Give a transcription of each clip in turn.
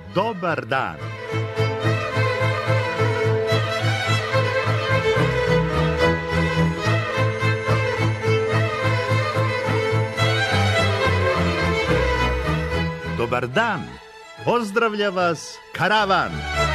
Dobar dan. Dobar dan. Pozdravlja vas karavan.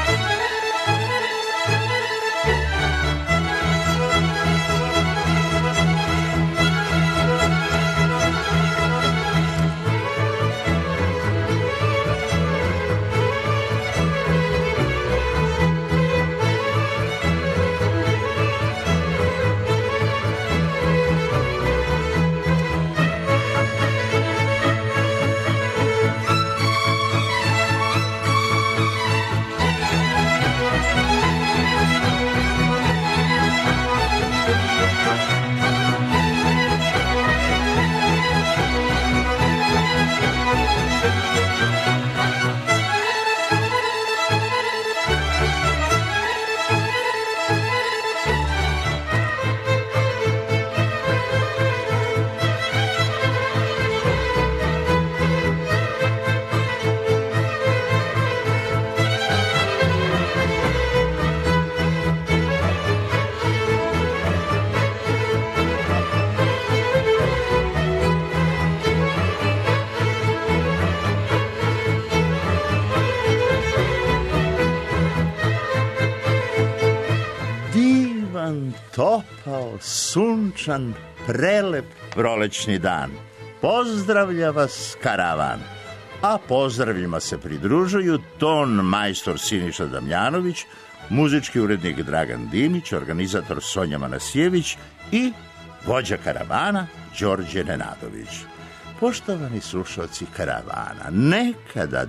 Topao, sunčan, prelep prolećni dan. Pozdravlja vas karavan. A pozdravljima se pridružuju ton majstor Siniša Damjanović, muzički urednik Dragan Dimić, organizator Sonja Manasijević i vođa karavana Đorđe Nenadović. Poštovani slušalci karavana, nekada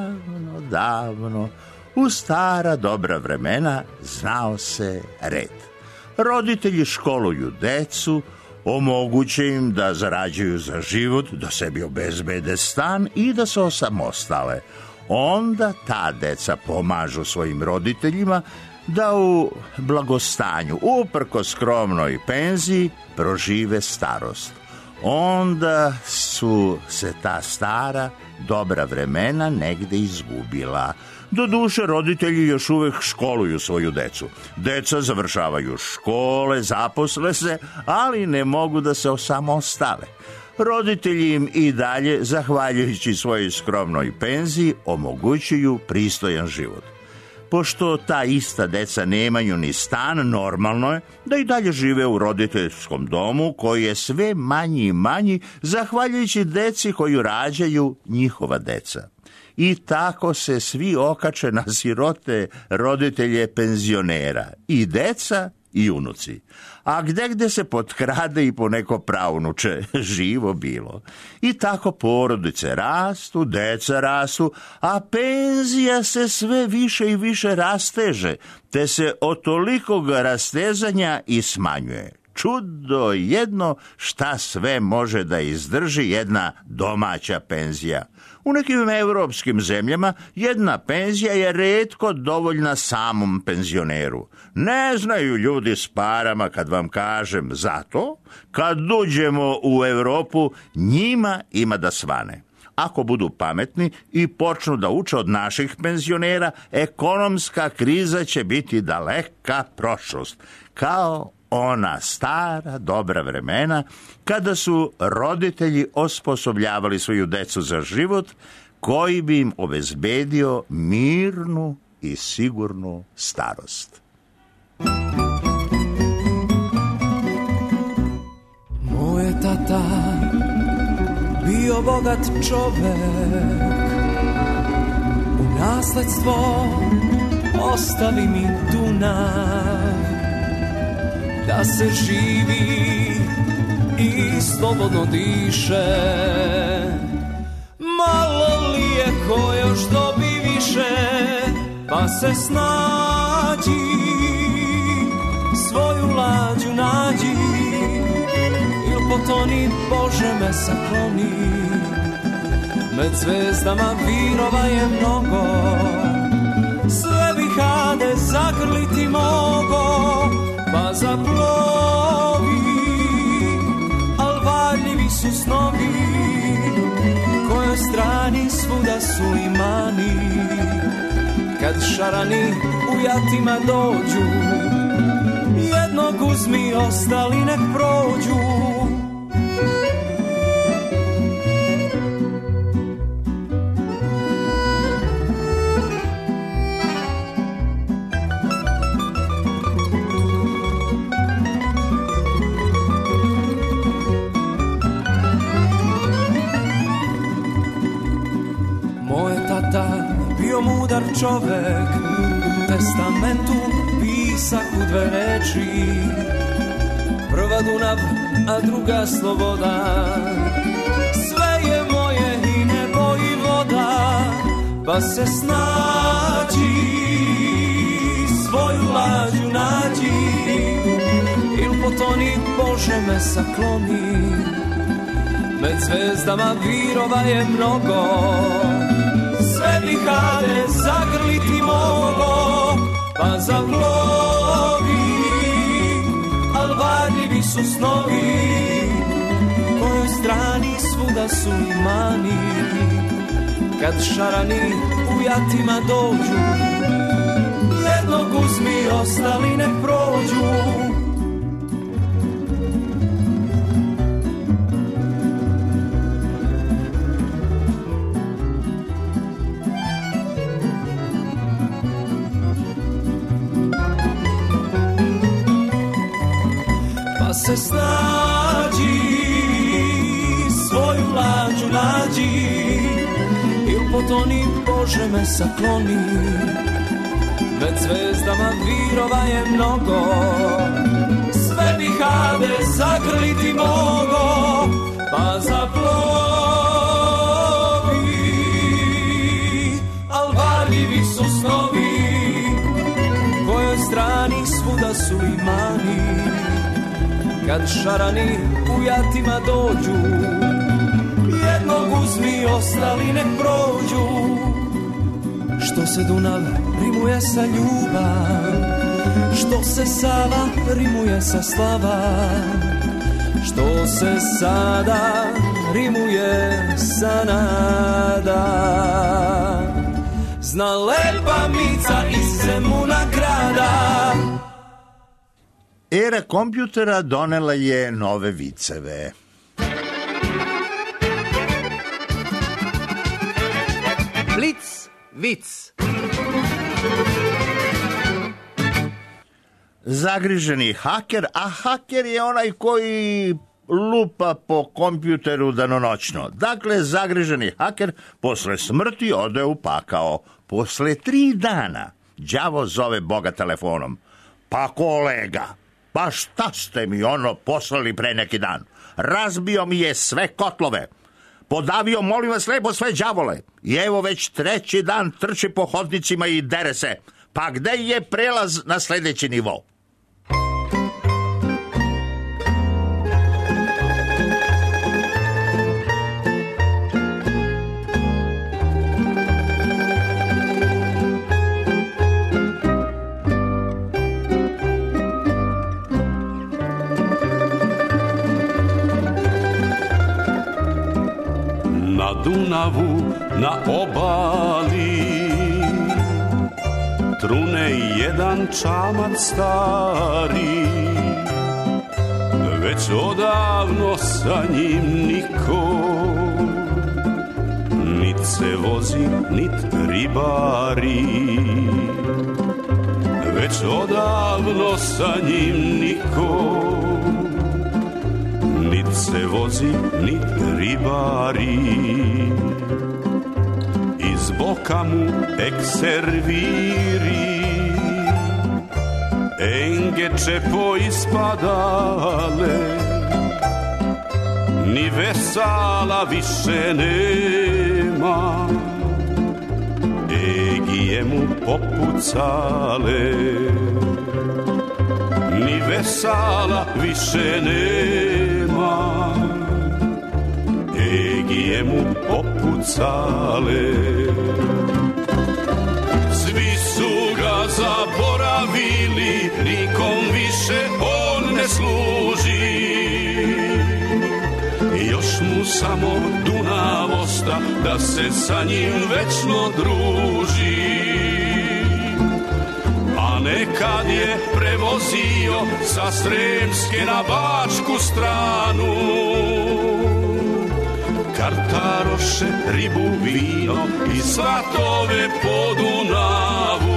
davno, u stara dobra vremena znao se red. Roditelji školuju decu, omoguće im da zarađuju za život, da sebi obezbede stan i da se osamostale. Onda ta deca pomažu svojim roditeljima da u blagostanju, uprkos skromnoj penziji, prožive starost. Onda su se ta stara dobra vremena negde izgubila. Doduše, roditelji još uvek školuju svoju decu. Deca završavaju škole, zaposle se, ali ne mogu da se osamostale. Roditelji im i dalje, zahvaljujući svojoj skromnoj penziji, omogućuju pristojan život. Pošto ta ista deca nemaju ni stan, normalno je da i dalje žive u roditeljskom domu koji je sve manji i manji, zahvaljujući deci koju rađaju njihova deca. I tako se svi okače na sirote roditelje penzionera, i deca i unuci. A gde se potkrade i po neko praunuče, živo bilo. I tako porodice rastu, deca rastu, a penzija se sve više i više rasteže, te se od tolikog rastezanja i smanjuje. Čudo jedno šta sve može da izdrži jedna domaća penzija. U nekim evropskim zemljama jedna penzija je retko dovoljna samom penzioneru. Ne znaju ljudi s parama kad vam kažem, zato kad uđemo u Evropu njima ima da svane. Ako budu pametni i počnu da uče od naših penzionera, ekonomska kriza će biti daleka prošlost, kao ona stara dobra vremena kada su roditelji osposobljavali svoju decu za život koji bi im obezbedio mirnu i sigurnu starost. Moj je tata bio bogat čovek, u nasledstvo ostavi mi Dunav, da se živi i slobodno diše. Malo li je ko još dobi više, pa se snađi, svoju lađu nađi, il potoni, Bože me sakloni. Med zvezdama virova je mnogo, sve bi hade zagrliti mogo, pa zaplovi, al varljivi su snovi, kojoj strani svuda su imani. kad šarani u jatima dođu, jednog uzmi, ostali nek prođu. Mudar čovek, u testamentu pisak u dve reči, prva Dunav, a druga sloboda. Sve je moje i nebo i voda, pa se snađi, svoju lađu nađi, il potoni, Bože me sakloni, med zvezdama virova je mnogo, sve dihade zagrliti mogo, pa zavlovi, al varljivi su snovi, kojoj strani svuda su imani, kad šarani u jatima dođu, jednog uzmi, ostali nek prođu. Se snađi, svoju lađu nađi, il potoni, Bože me sakloni, med zvezdama virova je mnogo, sve dihade zagrliti mogo, pa zaplovi, al varljivi su snovi, kojoj strani svuda su imani, kad šarani u jatima dođu, jednog uzmi, ostali nek prođu. Što se Dunav rimuje sa ljubav, što se Sava rimuje sa slava, što se sada rimuje sa nada. Zna lepa Mica iz Zemuna grada. Era kompjutera donela je nove viceve. Blic, vic. Zagriženi haker, a haker je onaj koji lupa po kompjuteru danonoćno. Dakle, zagriženi haker posle smrti ode u pakao. Posle 3 dana đavo zove Boga telefonom. Pa kolega, pa šta ste mi ono poslali pre neki dan? Razbio mi je sve kotlove. Podavio, molim vas lepo, sve đavole. I evo već 3. dan trči po hodnicima i dere se. Pa gde je prelaz na sledeći nivo? Na Dunavu, na obali, trune jedan čamac stari. Već odavno sa njim niko, nit se vozi, nit ribari. Već odavno sa njim niko, nit se vozi, nit ribari. Iz boka mu ekserviri, engeče poispadale, ni vesala više nema, egije mu popucale, ni vesala više nema, egije mu popucale. Svi su ga zaboravili, nikom više on ne služi. Još mu samo Dunav osta, da se sa njim večno druži. nekad je prevozio sa Sremske na bačku stranu. Kartaroše, ribu, vino i svatove po Dunavu.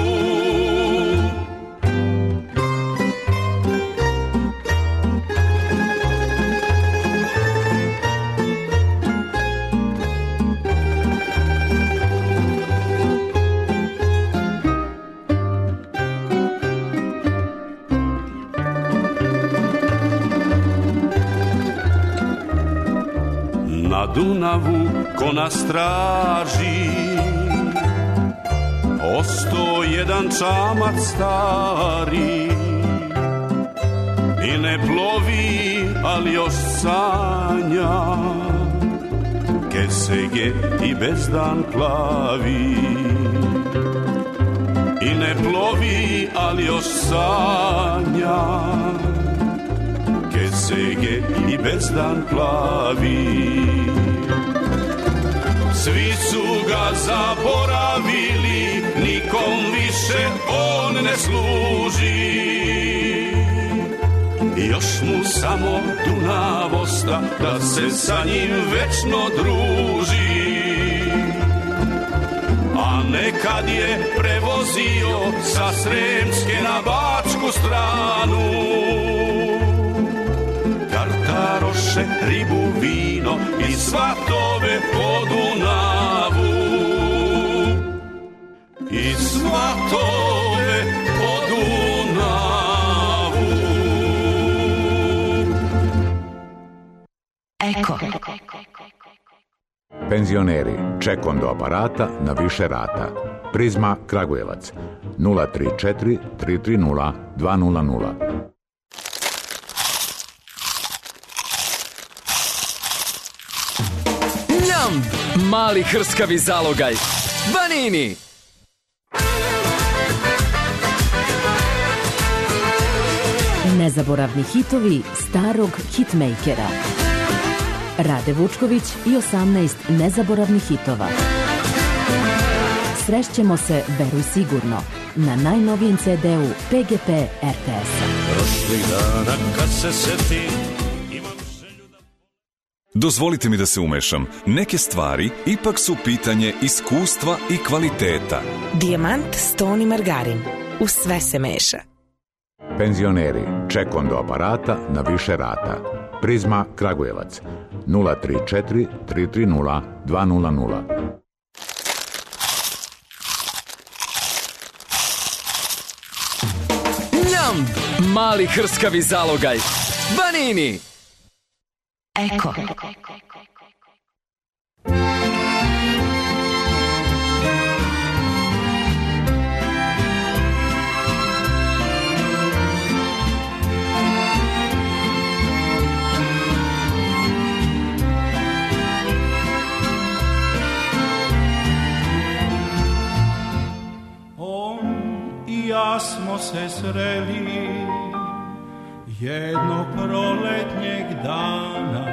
Na Dunavu ko na straži ostao jedan čamac stari i ne plovi, ali još sanja, kesege i bezdan plavi. I ne plovi, ali još sanja, kesege i bezdan plavi. Svi su ga zaboravili, nikom više on ne služi. Još mu samo Dunav osta, da se sa njim večno druži. A nekad je prevozio sa Sremske na bačku stranu. Kartaroše, ribu, vino i svatove po Dunavu. I svatove po Dunavu. Eko. Penzioneri, ček do aparata na više rata. Prizma Kragujevac 034 330 200. Njam! Mali hrskavi zalogaj. Banini! Nezaboravni hitovi starog hitmakera. Rade Vučković i 18 nezaboravnih hitova. Srešćemo se, veruj sigurno, na najnovijem CD-u PGP RTS-a. Prošli dana kad se setim. Dozvolite mi da se umešam. Neke stvari ipak su pitanje iskustva i kvaliteta. Dijamant, ston i margarin. U sve se meša. Penzioneri, ček do aparata na više rata. Prizma Kragujevac 034 330 200. Njam! Mali hrskavi zalogaj. Banini! Eko. Ja smo se sreli jednog proletnjeg dana.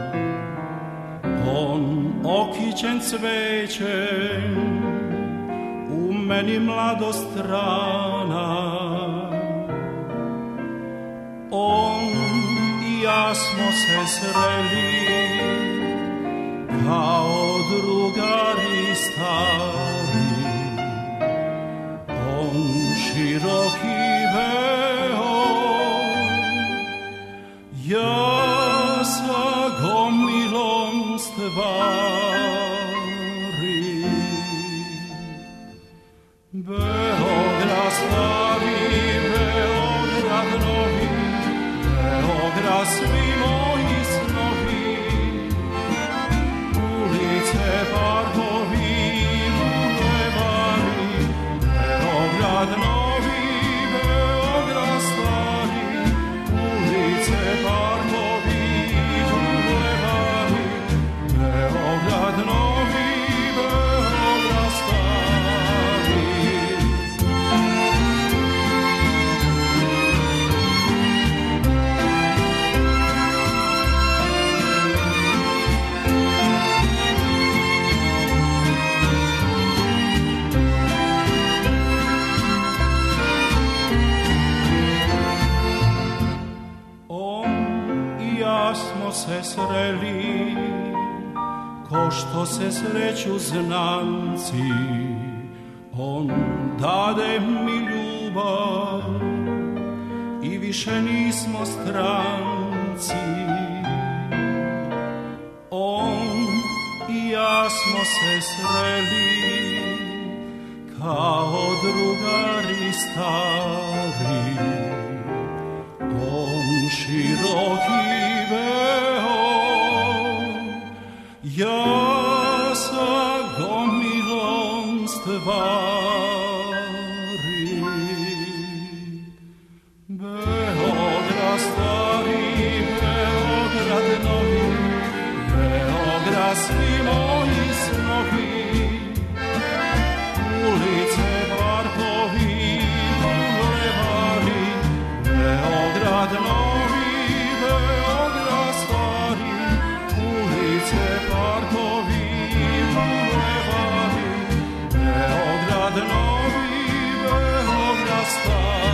On okićen cvećem u meni mladost rana. On i ja smo se sreli kao drugari stari. Široki veo, ja sa gomilom stvari. Beograd stari, Beograd novi, Beograd svi moji snovi, ulice, parkovi, bulevari, Beograd novi. se sreli, ko što se sreću znanci, on dade mi ljubav i više nismo stranci. On i ja smo se sreli kao drugari stari. On široki veo, ja sa gomilom stvari. Beograd stari, Beograd novi, Beograd svi moji snovi, ulice, parkovi, bulevari, Beograd novi, Beograd stari, ulice, parkovi, bulevari, Beograd novi, Beograd stari.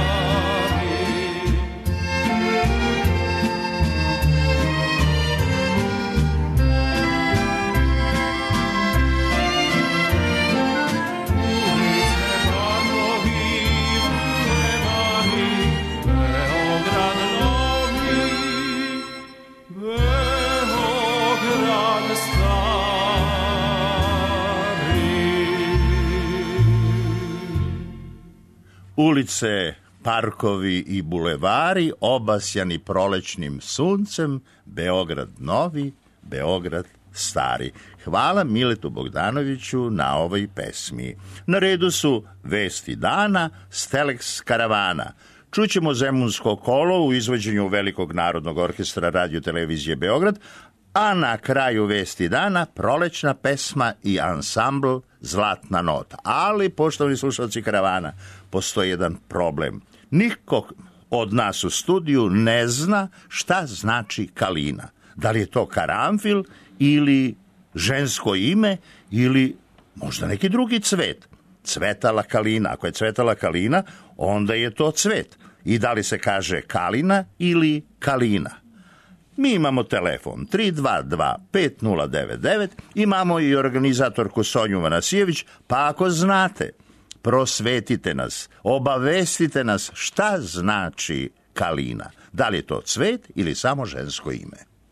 Ulice, parkovi i bulevari obasjani prolećnim suncem, Beograd novi, Beograd stari. Hvala Miletu Bogdanoviću na ovoj pesmi. Na redu su Vesti dana, Stelex karavana. Čućemo Zemunsko kolo u izvođenju Velikog narodnog orkestra Radio televizije Beograd, a na kraju Vesti dana prolećna pesma i ansambl Zlatna nota. Ali, poštovani slušalci karavana, postoji jedan problem. Niko od nas u studiju ne zna šta znači kalina. Da li je to karanfil ili žensko ime ili možda neki drugi cvet. Cvetala kalina. Ako je cvetala kalina, onda je to cvet. I da li se kaže kalina ili kalina? Mi imamo telefon 322-5099, imamo i organizatorku Sonju Vanasijević, pa ako znate, prosvetite nas, obavestite nas šta znači kalina. Da li je to cvet ili samo žensko ime?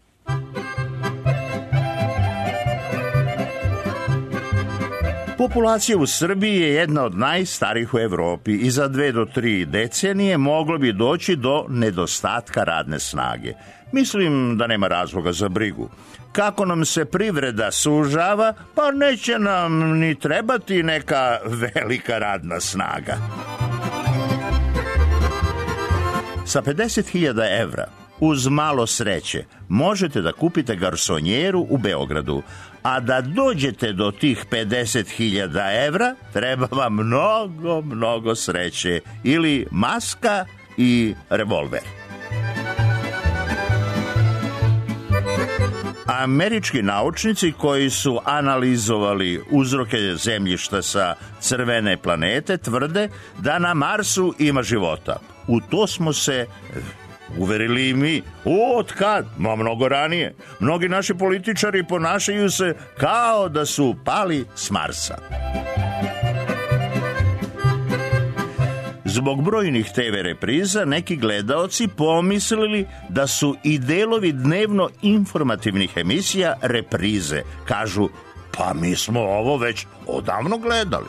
Populacija u Srbiji je jedna od najstarijih u Evropi i za 2 do 3 decenije moglo bi doći do nedostatka radne snage. Mislim da nema razloga za brigu. Kako nam se privreda sužava, pa neće nam ni trebati neka velika radna snaga. Sa 50.000 evra, uz malo sreće, možete da kupite garsonjeru u Beogradu, a da dođete do tih 50.000 evra, treba vam mnogo sreće ili maska i revolver. Američki naučnici koji su analizovali uzroke zemljišta sa crvene planete tvrde da na Marsu ima života. U to smo se uverili i mi. Od kad? Mnogo ranije. Mnogi naši političari ponašaju se kao da su pali s Marsa. Zbog brojnih TV repriza neki gledaoci pomislili da su i delovi dnevno informativnih emisija reprize. Kažu, pa mi smo ovo već odavno gledali.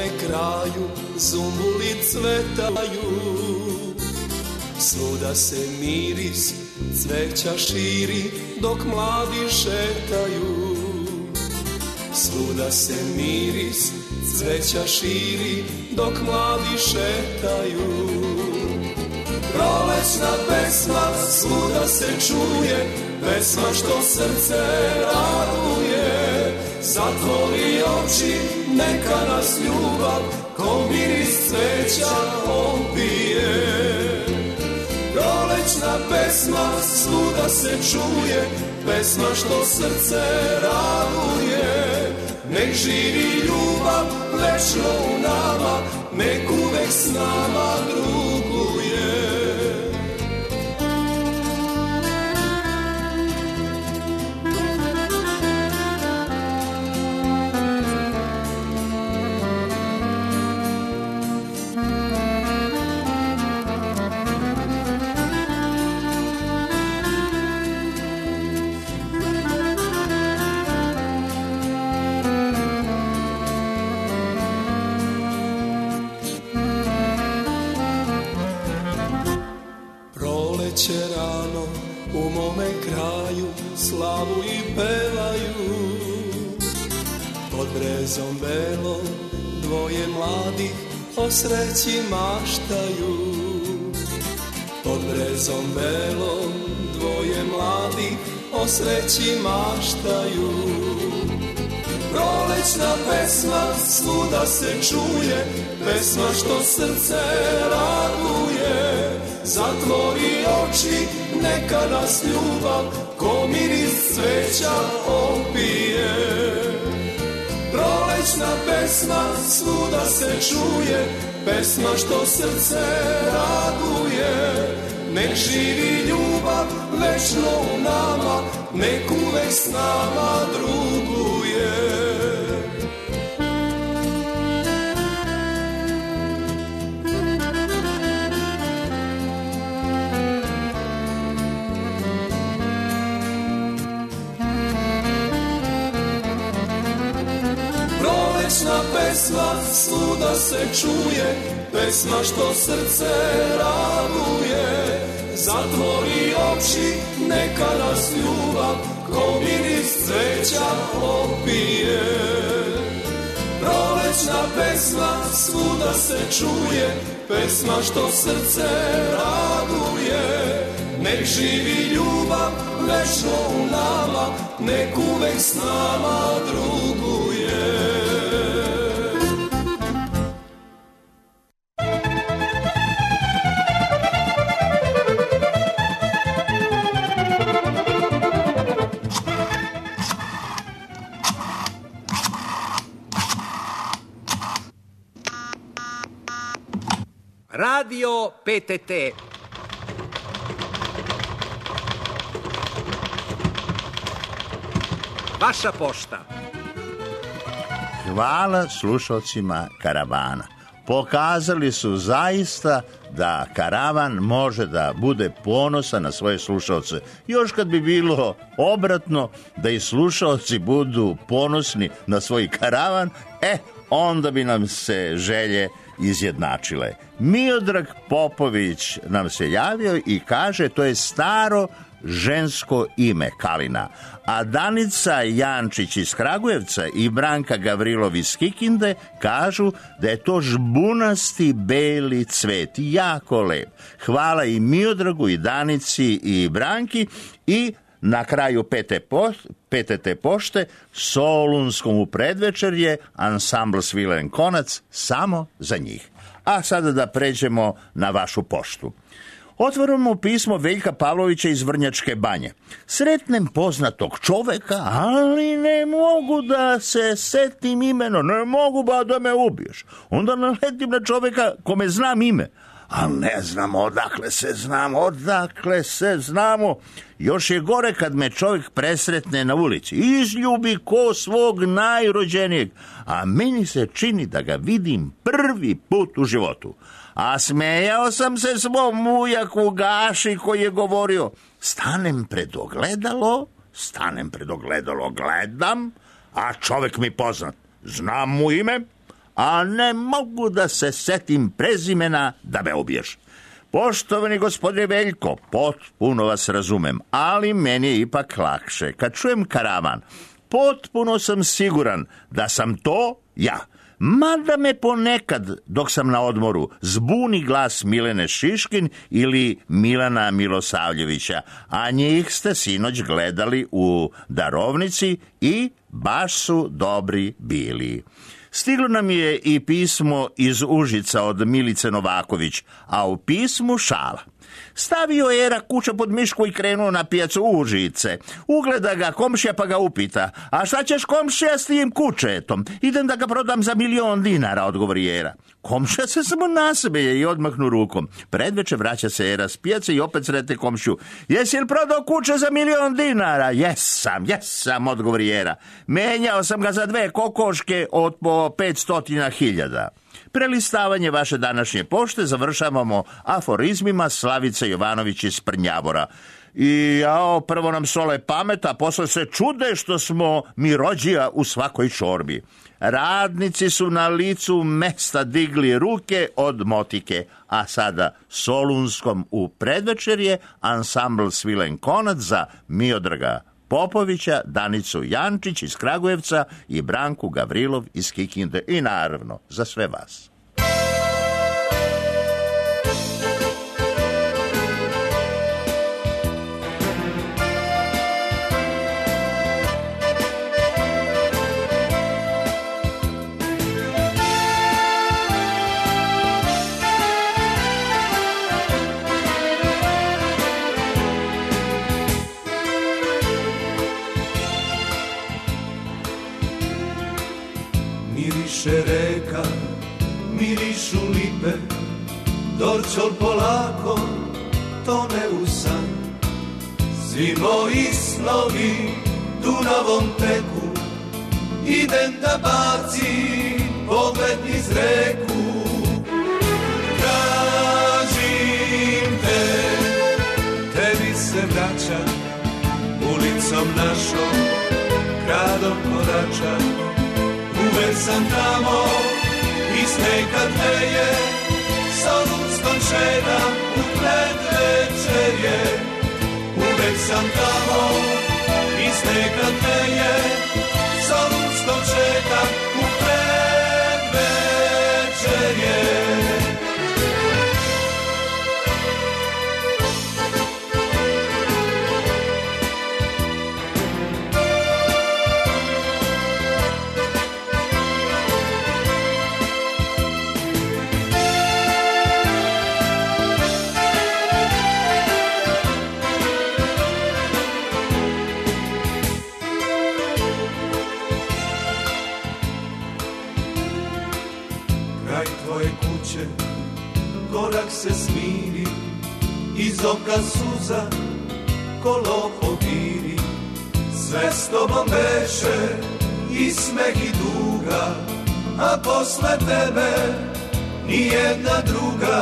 mome kraju zumbuli cvetaju, svuda se miris cveća širi dok mladi šetaju. Svuda se miris cveća širi dok mladi šetaju. Prolećna pesma svuda se čuje, pesma što srce raduje. Zatvori oči, neka nas ljubav ko miris cveća opije. Prolećna pesma svuda se čuje, pesma što srce raduje. Nek živi ljubav večno u nama, nek uvek s nama druguje. Rano u mome kraju slavu i pevaju. Pod brezom belom dvoje mladih o sreći maštaju. Pod brezom belom dvoje mladih o sreći maštaju. Prolećna pesma svuda se čuje, pesma što srce raduje. Zatvori oči, neka nas ljubav ko miris cveća opije. Prolećna pesma svuda se čuje, pesma što srce raduje. Nek živi ljubav večno u nama, nek uvek s nama druguje. Prolećna pesma svuda se čuje, pesma što srce raduje. Zatvori oči, neka nas ljubav ko miris cveća opije. Prolećna pesma svuda se čuje, pesma što srce raduje. Nek živi ljubav večno u nama, nek uvek s nama druguje. Radio PTT. Vaša pošta. Hvala slušalcima Karavana. Pokazali su zaista da Karavan može da bude ponosan na svoje slušalce. Još kad bi bilo obratno, da i slušalci budu ponosni na svoj Karavan, onda bi nam se želje izjednačile. Miodrag Popović nam se javio i kaže to je staro žensko ime Kalina. A Danica Jančić iz Kragujevca i Branka Gavrilov iz Kikinde kažu da je to žbunasti beli cvet. Jako lep. Hvala i Miodragu i Danici i Branki i na kraju PTT pošte Solunskom u predvečerje ansambl Svilen Konac samo za njih. A sada da pređemo na vašu poštu. Otvorimo pismo Veljka Pavlovića iz Vrnjačke Banje. Sretnem poznatog čoveka, ali ne mogu da se setim imeno, ne mogu ba da me ubiješ. Onda naletim na čoveka kome znam ime, ali ne znamo odakle se znamo. Još je gore kad me čovjek presretne na ulici, izljubi ko svog najrođenijeg, a meni se čini da ga vidim prvi put u životu. A smejao sam se svom ujaku Gaši koji je govorio, stanem pred ogledalo, gledam, a čovjek mi poznat. Znam mu ime, a ne mogu da se setim prezimena da me ubiješ. Poštovani gospodine Veljko, potpuno vas razumem, ali meni je ipak lakše. Kad čujem karavan, potpuno sam siguran da sam to ja. Mada me ponekad, dok sam na odmoru, zbuni glas Milene Šiškin ili Milana Milosavljevića, a njih ste sinoć gledali u Darovnici i baš su dobri bili. Stiglo nam je i pismo iz Užica od Milice Novaković, a u pismu šala. Stavio je Era kuća pod mišku i krenuo na pijacu Užice. Ugleda ga komšija pa ga upita, a šta ćeš komšija s tim kućetom? Idem da ga prodam za 1.000.000 dinara, odgovori Era. Komšija se samo nasmeje i odmahnu rukom. Predveče vraća se Era s pijace i opet sretne komšiju. Jesi li prodao kuće za 1.000.000 dinara? Jesam, odgovori Era. Menjao sam ga za 2 kokoške od po 500.000. Prelistavanje vaše današnje pošte završavamo aforizmima Slavice Jovanović iz Prnjavora. I prvo nam sole pamet, a posle se čude što smo mi rođija u svakoj čorbi. Radnici su na licu mesta digli ruke od motike, a sada Solunskom u predvečerje ansambl Svilen Konac za Miodraga Popovića, Danicu Jančić iz Kragujevca i Branku Gavrilov iz Kikinde i naravno za sve vas. Miriše reka, mirišu lipe, dorćol polako tone u san. Svi moji snovi Dunavom teku, idem da bacim pogled niz reku. Tražim te, tebi se vraćam, ulicom našom, gradom koračam. Uvek sam tamo, iz nekad veje, Solunskom šedam u predvečerje. Uvek sam tamo, iz nekad veje, Solunskom šedam u predvečerje. Korak se smiri, iz oka suza, kolo poviri. Sve s tobom beše, i smeh i duga, a posle tebe nijedna druga.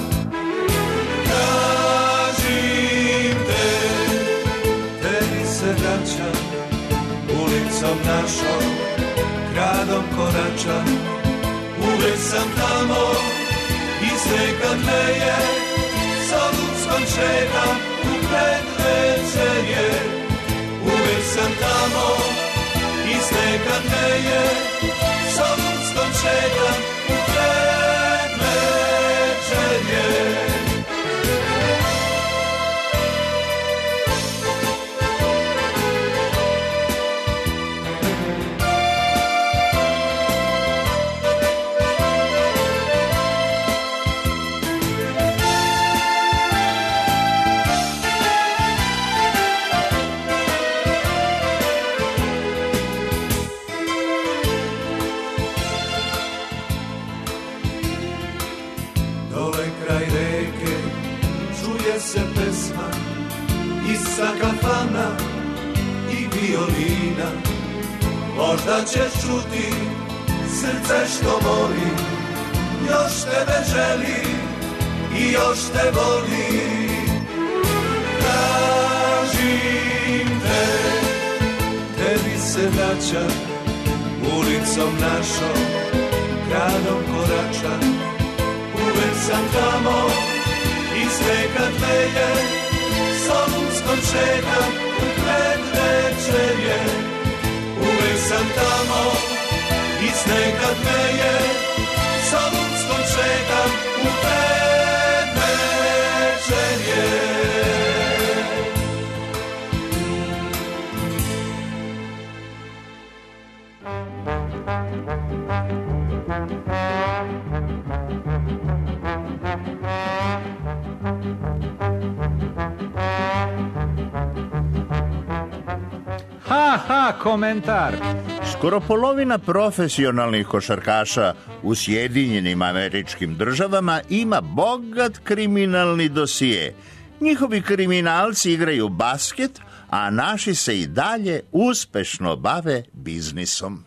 Tražim te, tebi se vraćam, ulicom našom, gradom koračam. Uvek sam tamo, iz nekad veje, Solunskom šedam u predvečerje. Uvek sam tamo, iz nekad veje, Solunskom šedam u predvečerje. Se pesma iz sa kafana i violina. Možda ćeš čuti srce što voli, još tebe želi i još te voli. Tražim te, tebi se vraćam, ulicom našom, gradom korača. Uvek sam tamo i sve kad veje, Solunskom šetam u predvečerje. Uvek sam tamo i sve kad veje, Solunskom šetam u predvečerje. Ha, komentar. Skoro polovina profesionalnih košarkaša u Sjedinjenim Američkim Državama ima bogat kriminalni dosije. Njihovi kriminalci igraju basket, a naši se i dalje uspešno bave biznisom.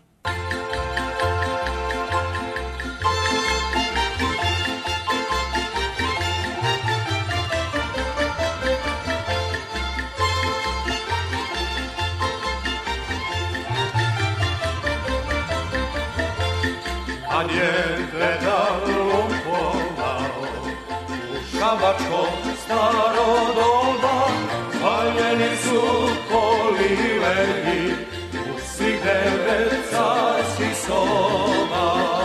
Kad je pedal lupovao u šabačkom staro doba, paljeni su poliveni u svih 9 carskih soba.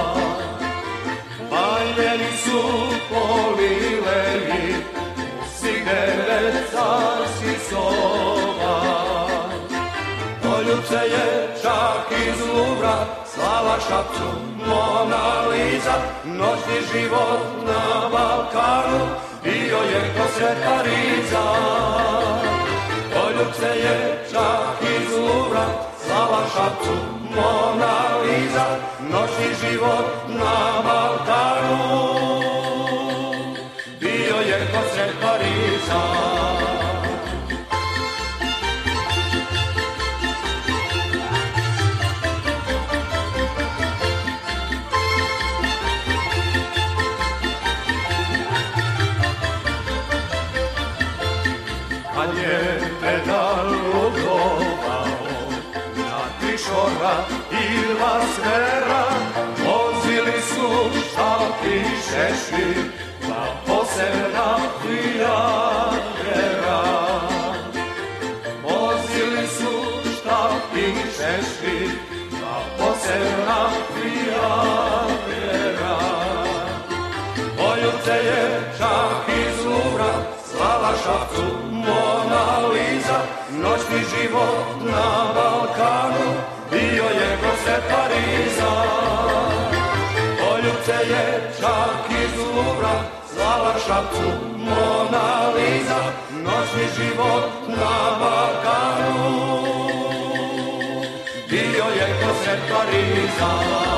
Paljeni su poliveni u svih 9 carskih soba. Poljubce je čak iz Luvra slala Šapcu Mona Lisa, noćni život na Balkanu bio je ko sred Pariza. Poljubce je čak iz Luvra slala Šapcu Mona Lisa, noćni život na Balkanu bio je ko sred Pariza. Kad je pedal lutovao na Trišora i Lasvera, vozili su štapi šešir, pa posebna prijavera. Vozili su štapi šešir, pa posebna prijavera. Poljubce je čak iz Luvra slala Šapcu Mona Lisa, noćni život na Balkanu bio je ko sred Pariza. Poljubce je čak iz Luvra slala Šapcu Mona Lisa, noćni život na Balkanu bio je ko sred Pariza.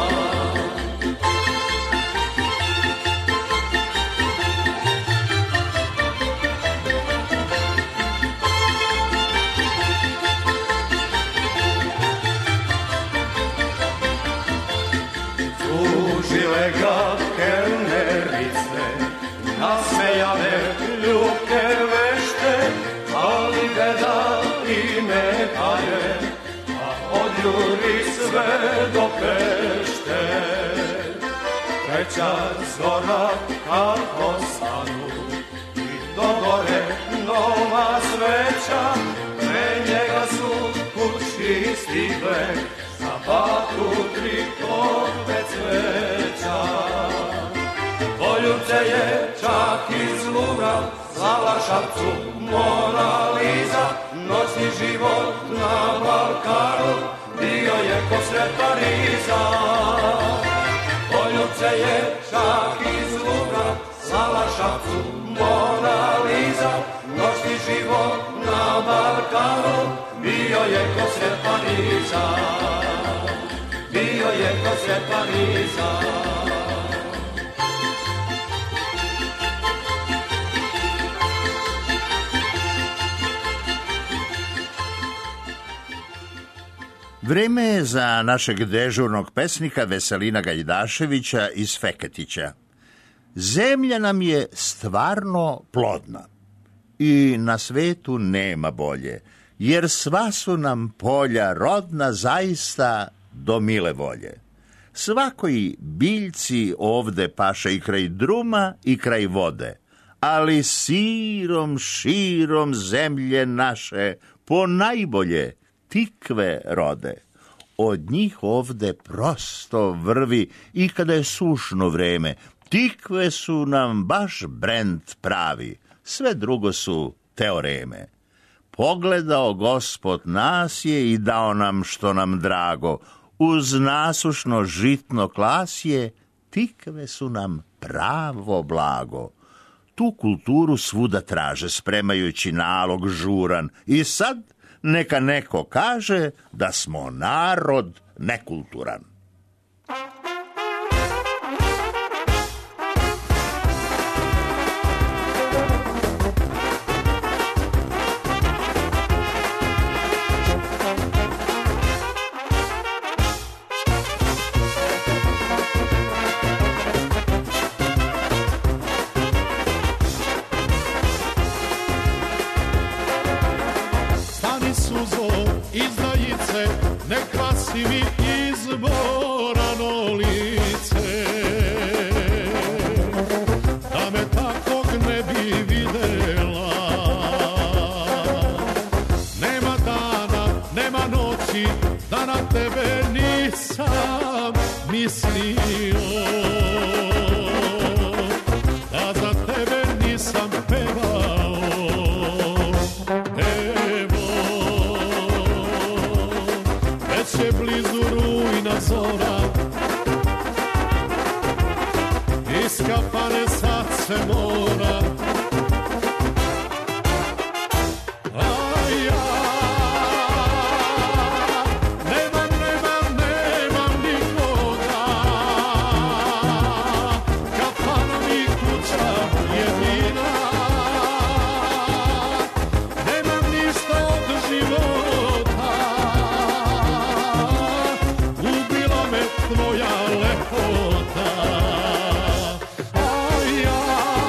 Tužile ga kelnerice, nasmejane ljubke vešte, ali beda i neka je, a odjuri sve do Pešte. Treća zora kako stanu i dogore nova sveća, pre njega su kući stigle, za batu 3 torbe cveća. Poljubce je čak iz Luvra slala Šapcu Mona Lisa, noćni život na Balkanu bio je ko sred Pariza. Poljubce je čak iz Luvra slala Šapcu Mona Lisa, noćni život na Balkanu bio je ko sred Pariza. Bio je ko sred Pariza. Vreme je za našeg dežurnog pesnika Veselina Gajdaševića iz Feketića. Zemlja nam je stvarno plodna i na svetu nema bolje, jer sva su nam polja rodna zaista do mile volje. Svakoj biljci ovde paše i kraj druma i kraj vode, ali sirom širom zemlje naše po najbolje tikve rode. Od njih ovde prosto vrvi i kada je sušno vreme. Tikve su nam baš brend pravi, sve drugo su teoreme. Pogledao Gospod nas je i dao nam što nam drago, uz nasušno žitno klasje, tikve su nam pravo blago. Tu kulturu svuda traže, spremajući nalog žuran, i sad neka neko kaže da smo narod nekulturan. Ne kvasi mi izborano lice, da me takvog ne bi videla. Nema dana, nema noći, da na tebe nisam mislio, da za tebe nisam pevao. Već je blizu rujna zora, iskapane sad se mora. A ja nemam nikoga, kafana mi kuća jedina. Nemam ništa od života, ubila me tvoja lepota. A ja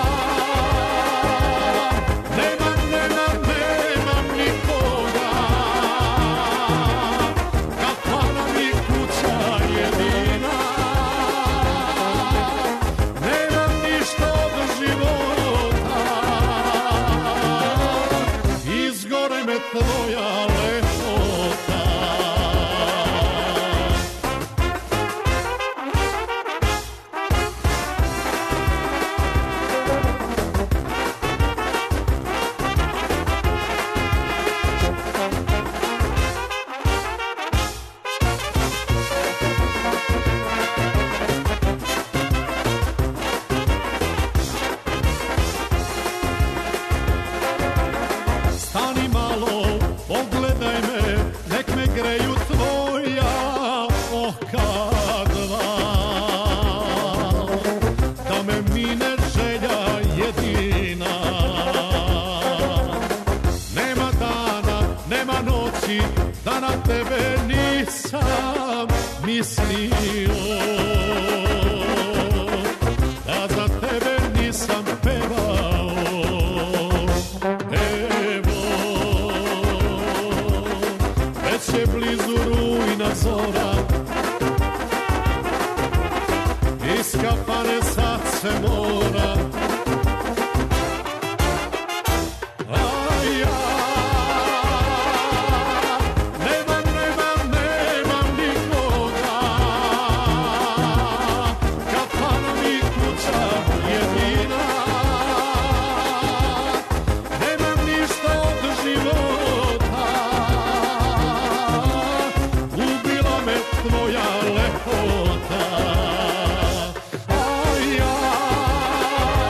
nemam nikoga, kafana mi kuća jedina. Nemam ništa od života, izgore me tvoja lepota. Stani malo, pogledaj me, nek me greju tvoja oka dva, da me mine želja jedina. Nema dana, nema noći, da na tebe nisam mislio, da za tebe nisam pevao. Već je blizu rujna zora, iskapane sad se mora. A ja nemam nikoga, kafana mi kuća jedina. Nemam ništa od života, ubila me tvoja lepota. A ja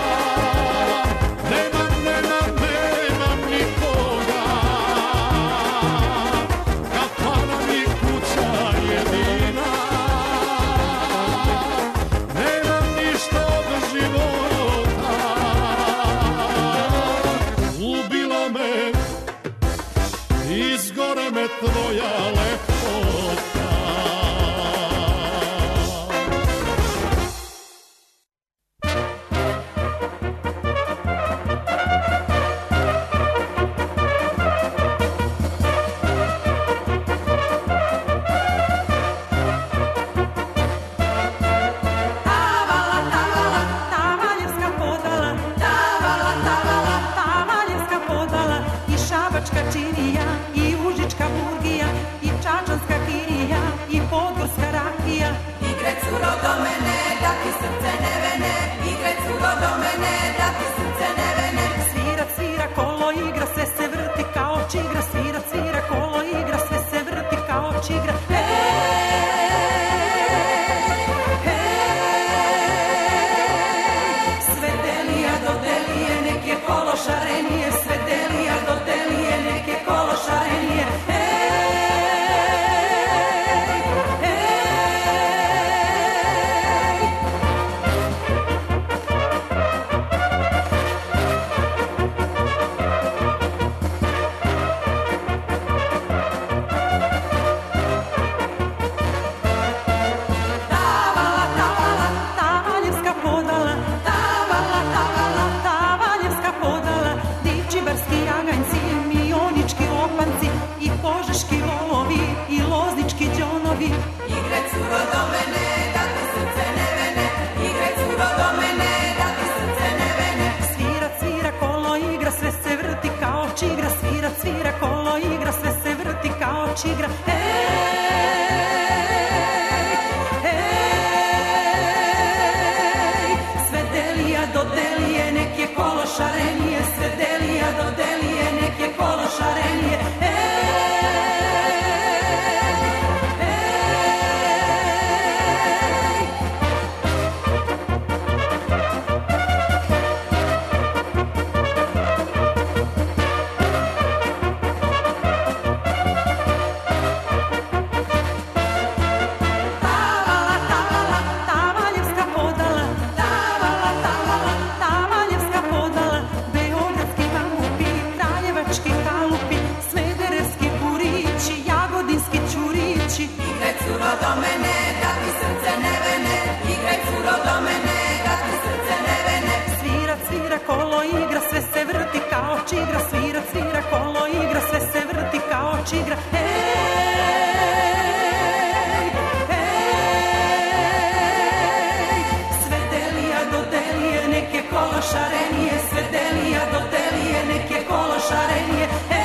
noć igra. Sve delija do delije, neke kolo šarenije, sve delija do delije, neke kolo šarenije.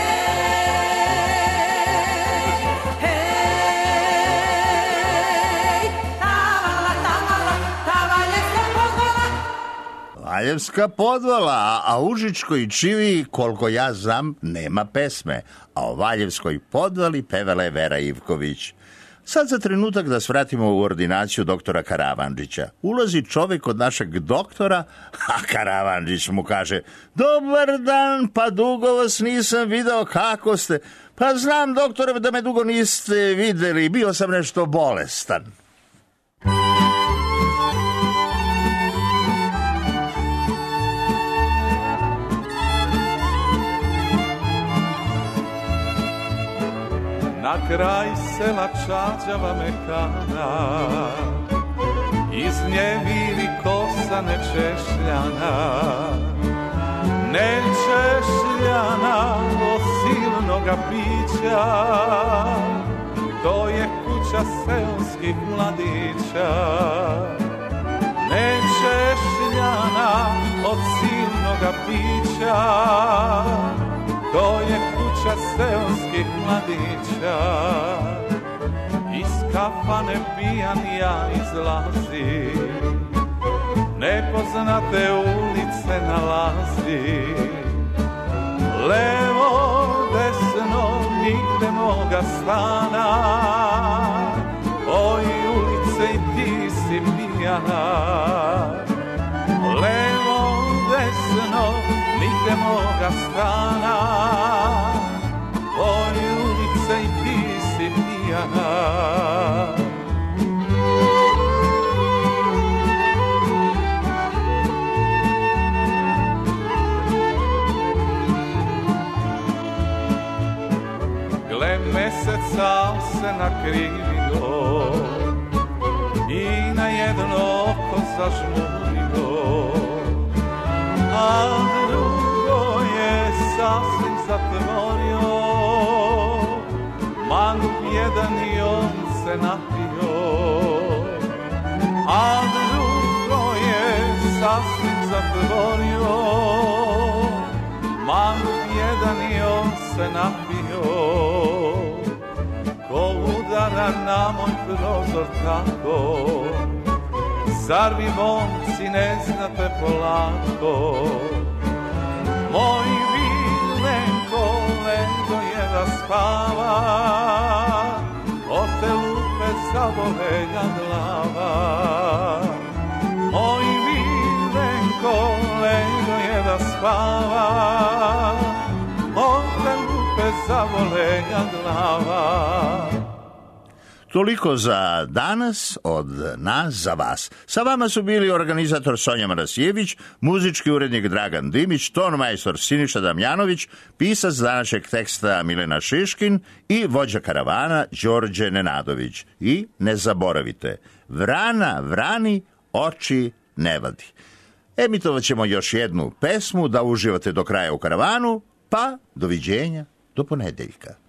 Valjevska podvala, a u Užičkoj čiviji, koliko ja znam, nema pesme, a o Valjevskoj podvali pevala je Vera Ivković. Sad za trenutak da svratimo u ordinaciju doktora Karavandžića. Ulazi čovjek od našeg doktora, a Karavandžić mu kaže: dobar dan, pa dugo vas nisam video, kako ste? Pa znam, doktore, da me dugo niste videli, bio sam nešto bolestan. Na kraj sela čađava mekana, iz nje viri kosa nečešljana, nečešljana od silnoga pića, to je kuća seoskih mladića. Nečešljana od silnoga pića, to je kuća seoskih mladića. Iz kafane pijan ja izlazim, nepoznate ulice nalazim. Levo, desno, nigde moga stana, oj ulice i ti si pijana. Levo, desno, nigde moga strana, oj ulice i ti si pijana. Gle meseca se nakrivilo i na jedno oko zažmurilo, a drugo je sasvim zatvorio. Mangup jedan i on se napio, a drugo je sasvim zatvorio. Mangup jedan i on se napio. Ko udara na moj prozor tako, zar vi momci ne znate polako? Moj Vilenko ledo je da spava, od te lupe zabolega glava. Moj Vilenko ledo je da spava, od te lupe zabolega glava. Toliko za danas od nas za vas. Sa vama su bili organizator Sonja Marasijević, muzički urednik Dragan Dimić, tonmajstor Siniša Damjanović, pisac današnjeg teksta Milena Šiškin i vođa karavana Đorđe Nenadović. I ne zaboravite, vrana vrani, oči ne vadi. Emitovat ćemo još jednu pesmu da uživate do kraja u karavanu, pa doviđenja do ponedeljka.